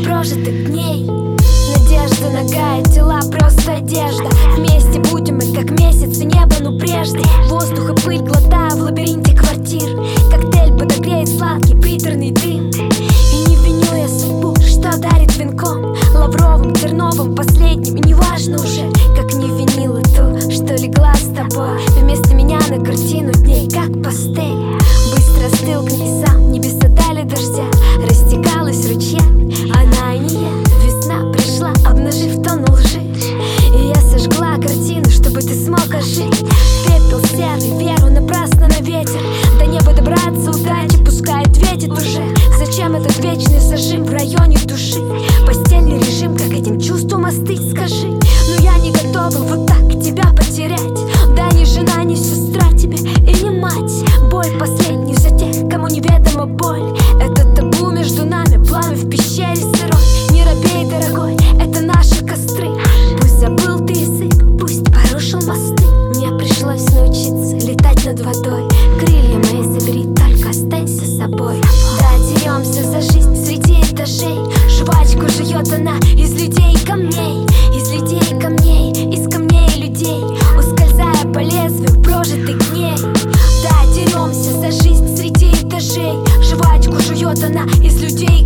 прожитых дней. Надежда нагая, тела просто одежда. Вместе будем мы как месяц и небо, ну прежде. Воздух и пыль глотая в лабиринте квартир. Коктейль подогреет сладкий приторный дым. И не виню я судьбу, что дарит венком лавровым, терновым, последним. И неважно уже, как не винила ту, что легла с тобой вместо меня на картину дней, как пастель. Быстро остыл к ней сам, небеса дали дождя, растекалась ручьями она и не я. Весна пришла, обнажив тонну лжи, и я сожгла картину, чтобы ты смог ожить. Пепел серый, веру напрасно на ветер. До неба добраться удачи, пускай ответит уже. Зачем этот вечный зажим в районе души? Постельный режим, как этим чувством остыть, скажи. Но я не готова вот так тебя потерять. Да не жена, не сестра тебе и не мать. Боль последний за тех, кому неведома боль. Это табу между нами, пламя в пещере сырой. Не робей, дорогой, это наши костры. Пусть забыл ты язык, пусть порушил мосты. Мне пришлось научиться летать над водой. Крылья мои забери, только останься собой. Да, деремся за жизнь среди этажей. Жвачку жует она из людей и камней. Из людей и камней, из камней и людей. Ускользая по лезвию прожитых дней. Да, деремся за жизнь среди этажей. Жвачку жует она из людей